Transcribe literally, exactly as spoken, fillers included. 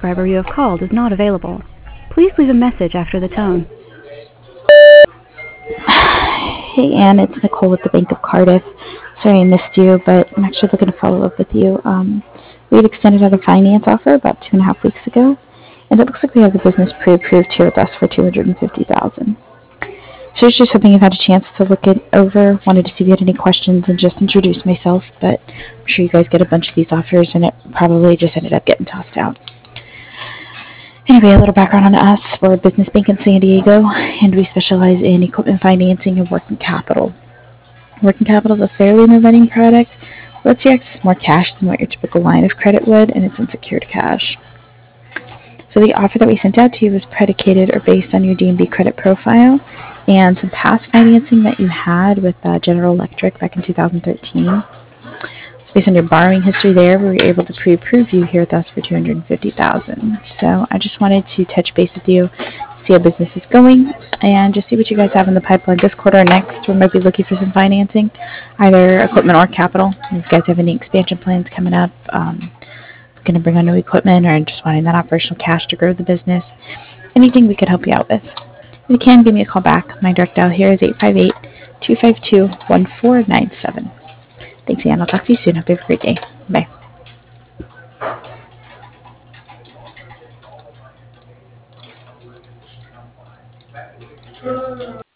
subscriber you have called is not available. Please leave a message after the tone. Hey Anne, it's Nicole with the Bank of Cardiff. Sorry I missed you, but I'm actually looking to follow up with you. Um, we had extended out a finance offer about two and a half weeks ago, and it looks like we have the business pre-approved here with us for two hundred and fifty thousand dollars. So I was just hoping you've had a chance to look it over. Wanted to see if you had any questions and just introduce myself, but I'm sure you guys get a bunch of these offers, and it probably just ended up getting tossed out. Anyway, a little background on us. We're a business bank in San Diego, and we specialize in equipment financing and working capital. Working capital is a fairly new lending product. Lets you access more cash than what your typical line of credit would, and it's unsecured cash. So the offer that we sent out to you was predicated or based on your D and B credit profile and some past financing that you had with uh, General Electric back in two thousand thirteen. So based on your borrowing history there, we were able to pre-approve you here with us for two hundred fifty thousand dollars. So I just wanted to touch base with you, see how business is going, and just see what you guys have in the pipeline this quarter or next. We might be looking for some financing, either equipment or capital. If you guys have any expansion plans coming up, um, looking to bring on new equipment, or just wanting that operational cash to grow the business, anything we could help you out with. If you can, give me a call back. My direct dial here is eight five eight, two five two, one four nine seven. Thanks, Ann. I'll talk to you soon. Hope you have a great day. Bye.